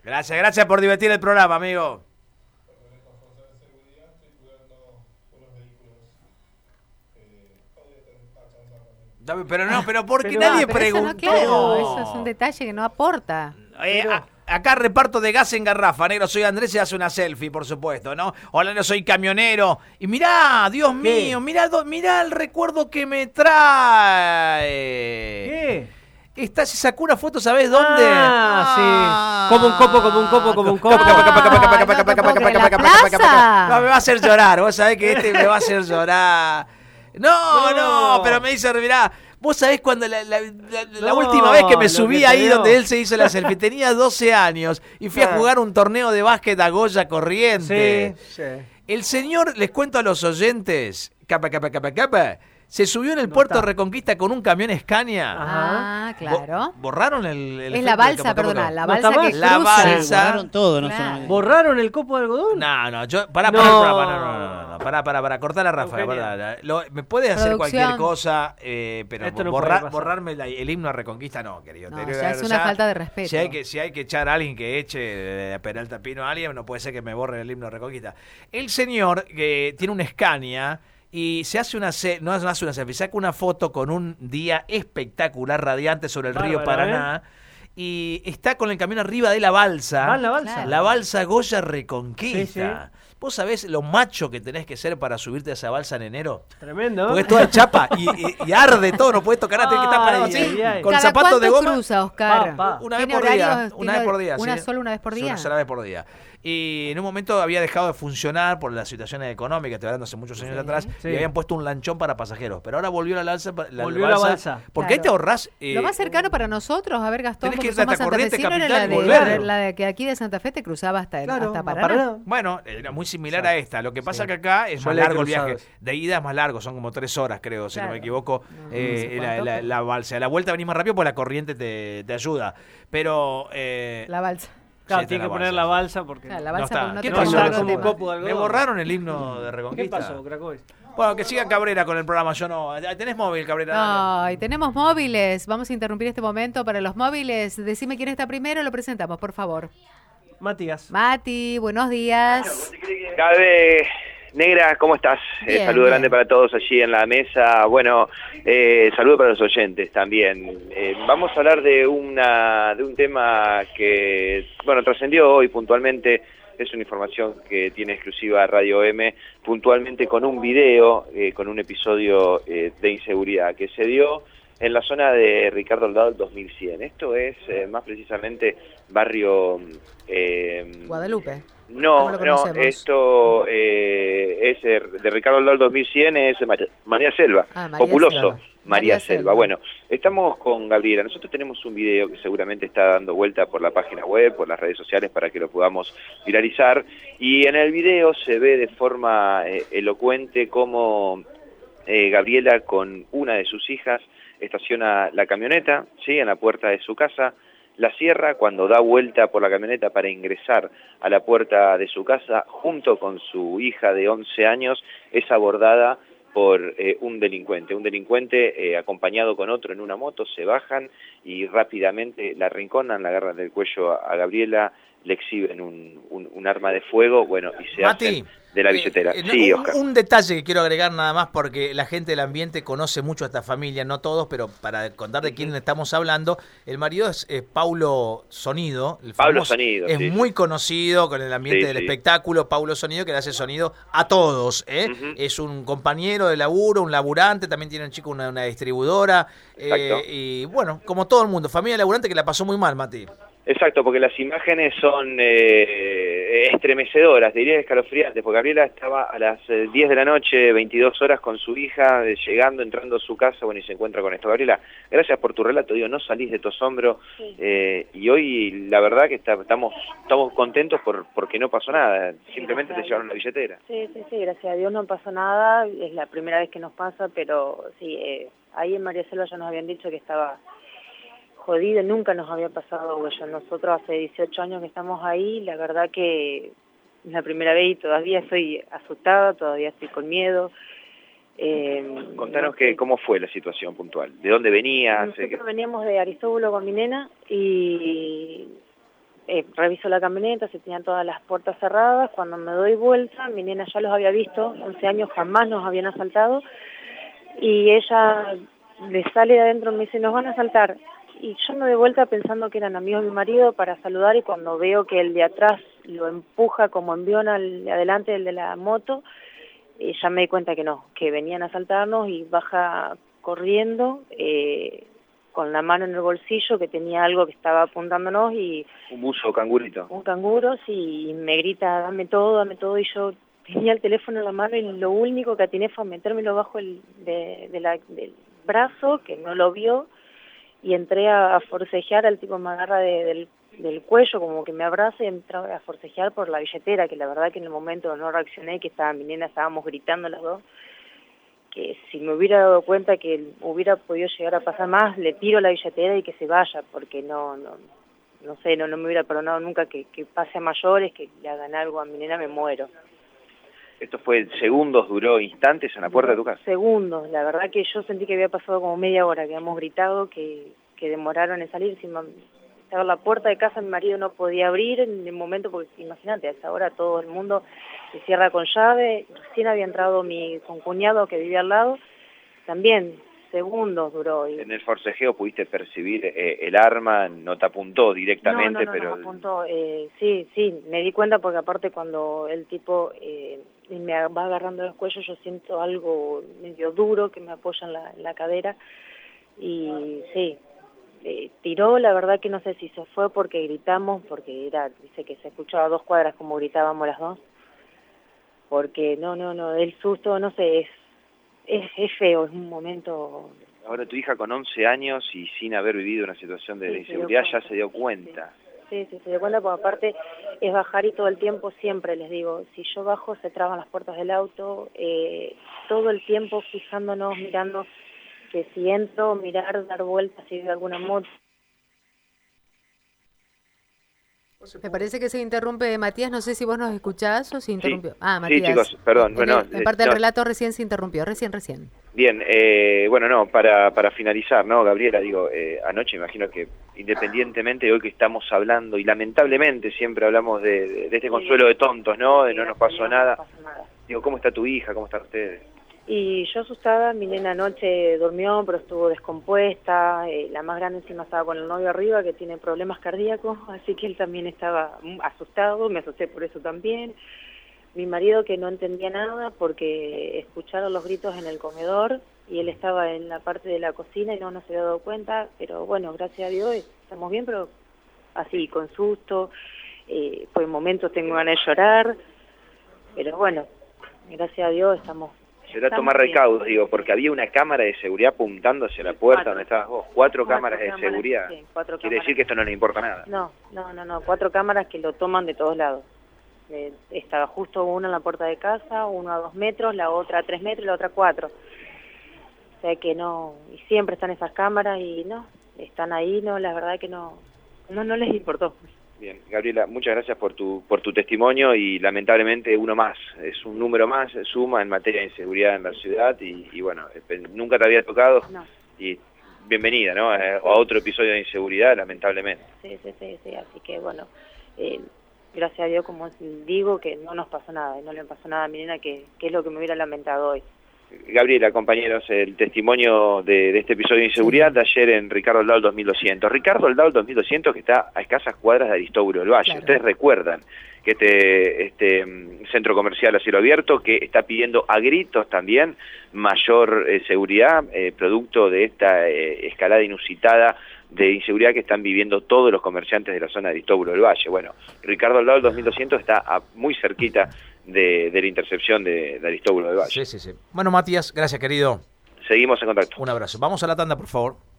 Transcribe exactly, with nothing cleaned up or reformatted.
Gracias, gracias por divertir el programa, amigo. Pero no, pero porque pero, nadie ah, pero preguntó. Eso, no, claro, eso es un detalle que no aporta. Eh, pero... a, acá reparto de gas en garrafa, negro. Soy Andrés y hace una selfie, por supuesto, ¿no? Hola, no soy camionero. Y mirá, Dios ¿Qué? mío, mirá, mirá el recuerdo que me trae. ¿Qué? Esta, se sacó una foto, ¿sabés dónde? Ah, ah, sí. Como un copo, como un copo, como un copo. No, me va a hacer llorar. Vos sabés que este me va a hacer llorar. No, no, no pero me dice, mirá, vos sabés cuando la, la, la, la no, última vez que me subí que ahí donde él se hizo la selfie, tenía doce años y fui a jugar un torneo de básquet a Goya Corriente. Sí, sí. El señor, les cuento a los oyentes, capa, capa, capa, capa, se subió en el no puerto está. Reconquista con un camión Scania. Ah, claro. Borraron el... el es la balsa, perdona, la balsa no que la cruza. balsa. Sí, borraron todo, no claro. sé. ¿Borraron el copo de algodón? No, no, yo... Pará, pará, no. pará, pará, no, no, no, pará, pará, pará, cortar la ráfaga, pará, lo, me puedes hacer cualquier cosa, eh, pero no borrar, borrarme la, el himno a Reconquista no, querido. No, ya es una ya, falta de respeto. Si hay, que, si hay que echar a alguien que eche a Peralta Pino a alguien, no puede ser que me borre el himno a Reconquista. El señor que tiene un Scania... Y se hace una no hace una selfie, saca una foto con un día espectacular, radiante sobre el Bárbara, río Paraná. ¿eh? Y está con el camión arriba de la balsa. ¿Va en la balsa? Claro. La balsa Goya Reconquista. Sí, sí. ¿Vos sabés lo macho que tenés que ser para subirte a esa balsa en enero? Tremendo. Porque es toda chapa y, y, y arde todo, no puedes tocar nada, tenés que estar parado así, ay, ay. con zapatos de goma. Cruza, Oscar? Pa, pa. Una vez por día. Una vez por día. ¿Una ¿sí? sola una vez por día? Una sola vez por día. Y en un momento había dejado de funcionar por las situaciones económicas, estoy hablando hace muchos años sí, atrás, sí. y habían puesto un lanchón para pasajeros. Pero ahora volvió la balsa. La, volvió balsa, la balsa. Porque claro. ahí te ahorrás. Eh, Lo más cercano para nosotros, a ver, Gastón, tenés que porque irte hasta Corrientes Capital era la y de, volver. La de que aquí de Santa Fe te cruzaba hasta, claro, hasta Paraná. Paraná. Bueno, era muy similar a esta. Lo que pasa sí. que acá es más largo el viaje. De ida es más largo, son como tres horas, creo, si claro. no me equivoco. No, eh, no sé la, la, la balsa. A la vuelta venís más rápido porque la corriente te, te ayuda. Pero. Eh, la balsa. Claro, sí, tiene que balsa. poner la balsa porque claro, la balsa no está. ¿Qué no pasó? Como copo de Me borraron el himno de Reconquista. ¿Qué pasó, Cracois? Bueno, que siga Cabrera con el programa, yo no. ¿Tenés móvil, Cabrera? Ay, tenemos móviles. Vamos a interrumpir este momento para los móviles. Decime quién está primero, lo presentamos, por favor. Matías. Mati, buenos días. Cabe, negra, ¿cómo estás? Bien, eh, saludo bien. grande para todos allí en la mesa. Bueno, eh, saludo para los oyentes también. Eh, vamos a hablar de una de un tema que, bueno, trascendió hoy puntualmente. Es una información que tiene exclusiva Radio M, puntualmente con un video, eh, con un episodio eh, de inseguridad que se dio en la zona de Ricardo Aldao dos mil cien. Esto es eh, más precisamente barrio... Eh, Guadalupe. No, no, esto eh, es de Ricardo Aldao dos mil cien, es María, María Selva, ah, María populoso. Selva. María, María Selva. Selva. Bueno, estamos con Gabriela. Nosotros tenemos un video que seguramente está dando vuelta por la página web, por las redes sociales, para que lo podamos viralizar. Y en el video se ve de forma eh, elocuente cómo eh, Gabriela, con una de sus hijas, estaciona la camioneta, ¿sí?, en la puerta de su casa. La cierra. Cuando da vuelta por la camioneta para ingresar a la puerta de su casa, junto con su hija de once años, es abordada por eh, un delincuente. Un delincuente eh, acompañado con otro en una moto, se bajan y rápidamente la arrinconan, la agarran del cuello a, a Gabriela, le exhiben un, un, un arma de fuego, bueno, y se Mati, hacen de la billetera. Eh, eh, sí, un, Oscar. Un detalle que quiero agregar nada más, porque la gente del ambiente conoce mucho a esta familia, no todos, pero para contar de uh-huh. quién estamos hablando, el marido es eh, Paulo Sonido. El Paulo famoso, Sonido, Es sí, muy sí. conocido con el ambiente sí, del sí. espectáculo, Paulo Sonido, que le hace sonido a todos. ¿eh? Uh-huh. Es un compañero de laburo, un laburante, también tiene un chico una, una distribuidora. Eh, y bueno, como todo el mundo, familia laburante que la pasó muy mal, Mati. Exacto, porque las imágenes son eh, estremecedoras, diría escalofriantes, porque Gabriela estaba a las diez de la noche, veintidós horas, con su hija, llegando, entrando a su casa, bueno, y se encuentra con esto. Gabriela, gracias por tu relato, digo, no salís de tu asombro, sí. eh, y hoy la verdad que está, estamos estamos contentos por porque no pasó nada, simplemente gracias te llevaron la billetera. Sí, sí, sí, gracias a Dios no pasó nada, es la primera vez que nos pasa, pero sí, eh, ahí en María Selva ya nos habían dicho que estaba... jodido, nunca nos había pasado, bueno, nosotros hace dieciocho años que estamos ahí, la verdad que es la primera vez y todavía estoy asustada, todavía estoy con miedo. Eh, Contanos no, que, cómo fue la situación puntual, ¿de dónde venías? Nosotros que... veníamos de Aristóbulo con mi nena y eh, reviso la camioneta, se tenían todas las puertas cerradas. Cuando me doy vuelta, mi nena ya los había visto, once años jamás nos habían asaltado, y ella le sale de adentro y me dice, nos van a asaltar. Y yo me doy vuelta pensando que eran amigos de mi marido para saludar, y cuando veo que el de atrás lo empuja como envión al de adelante, el de la moto, eh, ya me di cuenta que no, que venían a asaltarnos, y baja corriendo, eh, con la mano en el bolsillo, que tenía algo que estaba apuntándonos, y un buzo cangurito. Un canguro, sí, y me grita, dame todo, dame todo, y yo tenía el teléfono en la mano, y lo único que atiné fue metérmelo bajo el de, de la, del brazo, que no lo vio, y entré a, a forcejear. El tipo me agarra de, del, del cuello, como que me abraza, y entré a forcejear por la billetera, que la verdad que en el momento no reaccioné, que estaba mi nena, estábamos gritando las dos, que si me hubiera dado cuenta que hubiera podido llegar a pasar más, le tiro la billetera y que se vaya, porque no, no, no sé, no, no me hubiera perdonado nunca que, que pase a mayores, que le hagan algo a mi nena, me muero. ¿Esto fue segundos, duró instantes en la puerta de tu casa? Segundos, la verdad que yo sentí que había pasado como media hora, que habíamos gritado, que, que demoraron en salir. Si estaba la puerta de casa, mi marido no podía abrir en el momento, porque imagínate, a esa hora todo el mundo se cierra con llave. Recién había entrado mi concuñado que vivía al lado, también segundos duró. Y... En el forcejeo pudiste percibir eh, el arma, no te apuntó directamente, no, no, no, pero... No, apuntó, eh, sí, sí, me di cuenta porque aparte cuando el tipo eh, me va agarrando los cuellos, yo siento algo medio duro que me apoya en la, en la cadera, y sí, eh, tiró, la verdad que no sé si se fue porque gritamos, porque era, dice que se escuchaba a dos cuadras como gritábamos las dos, porque no, no, no, el susto, no sé, es, es, es feo, es un momento... Ahora tu hija con once años y sin haber vivido una situación de sí, inseguridad ya se dio cuenta. Sí, sí, se dio cuenta, porque aparte es bajar, y todo el tiempo siempre les digo, si yo bajo se traban las puertas del auto, eh, todo el tiempo fijándonos, mirando que si entro, mirar, dar vueltas si veo alguna moto. Me parece que se interrumpe, Matías, no sé si vos nos escuchás o se interrumpió. Sí. Ah, Matías. Sí, chicos, perdón. En, bueno, en parte eh, del no. relato recién se interrumpió, recién, recién. Bien, eh, bueno, no, para, para finalizar, ¿no, Gabriela? Digo, eh, anoche imagino que independientemente de hoy que estamos hablando, y lamentablemente siempre hablamos de, de, de este consuelo de tontos, ¿no? De no nos pasó nada. Digo, ¿cómo está tu hija? ¿Cómo están ustedes? Y yo asustada, mi nena anoche durmió, pero estuvo descompuesta, eh, la más grande encima estaba con el novio arriba, que tiene problemas cardíacos, así que él también estaba asustado, me asusté por eso también. Mi marido, que no entendía nada porque escucharon los gritos en el comedor, y él estaba en la parte de la cocina y no, no se había dado cuenta, pero bueno, gracias a Dios estamos bien, pero así, con susto, eh, por momentos tengo ganas de llorar, pero bueno, gracias a Dios estamos... Será tomar recaudos, digo, porque había una cámara de seguridad apuntando hacia la puerta cuatro. donde estabas vos. Cuatro, cuatro cámaras, cámaras de seguridad. Sí, cuatro Quiere cámaras. decir que esto no le importa nada. No, no, no, no. Cuatro cámaras que lo toman de todos lados. Eh, estaba justo una en la puerta de casa, uno a dos metros, la otra a tres metros y la otra a cuatro. O sea que no, y siempre están esas cámaras y no, están ahí, no, la verdad que no, no, no les importó. Bien, Gabriela, muchas gracias por tu por tu testimonio, y lamentablemente uno más, es un número más, suma en materia de inseguridad en la ciudad, y, y bueno, nunca te había tocado, no. Y bienvenida, ¿no? A otro episodio de inseguridad, lamentablemente. Sí, sí, sí, sí, así que bueno, eh, gracias a Dios, como digo, que no nos pasó nada, no le pasó nada a mi nena, que, que es lo que me hubiera lamentado hoy. Gabriela, compañeros, el testimonio de, de este episodio de inseguridad de ayer en Ricardo Aldao dos mil doscientos. Ricardo Aldao dos mil doscientos, que está a escasas cuadras de Aristóbulo del Valle. Claro. Ustedes recuerdan que este, este um, centro comercial a cielo abierto, que está pidiendo a gritos también mayor eh, seguridad, eh, producto de esta eh, escalada inusitada de inseguridad que están viviendo todos los comerciantes de la zona de Aristóbulo del Valle. Bueno, Ricardo Aldao dos mil doscientos está a, muy cerquita de, de la intercepción de, de Aristóbulo del Valle. Sí, sí, sí. Bueno, Matías, gracias, querido. Seguimos en contacto. Un abrazo. Vamos a la tanda, por favor.